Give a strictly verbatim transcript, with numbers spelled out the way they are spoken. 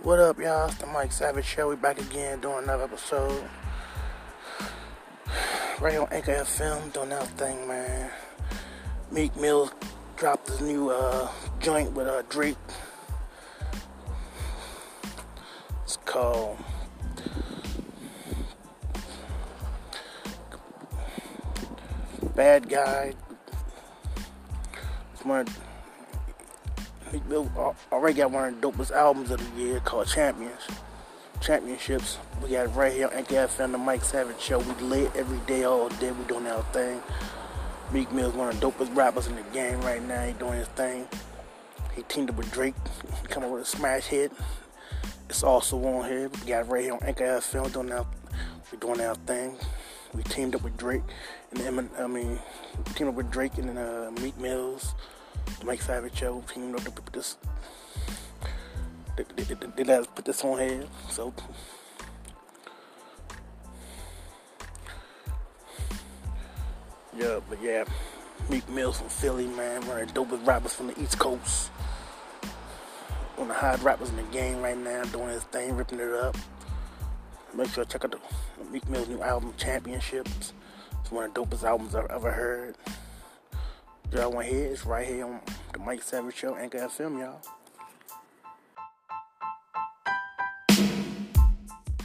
What up, y'all? It's the Mike Savage Show. We back again doing another episode. Right here on Anchor F M, doing that thing, man. Meek Mill dropped his new uh, joint with uh, Drake. It's called Bad Guy. It's one of, Meek Mill already got one of the dopest albums of the year called Champions. Championships. We got it right here on Anchor F M, the Mike Savage Show. We lit every day, all day. We doing our thing. Meek Mill is one of the dopest rappers in the game right now. He doing his thing. He teamed up with Drake. He come up with a smash hit. It's also on here. We got it right here on Anchor F M. Doing our, we doing our thing. We teamed up with Drake and Emin, I mean, we teamed up with Drake and uh, Meek Mills, the Mike Savage Show. Teamed up to put this. They, they, they, they let us put this on here. So. Yeah, but yeah, Meek Mills from Philly, man, one of the dopest rappers from the East Coast. One of the hottest rappers in the game right now, doing his thing, ripping it up. Make sure to check out the Meek Mill's new album, Championships. It's one of the dopest albums I've ever heard. Y'all want to hear it? It's right here on the Mike Savage Show, Anchor F M, y'all.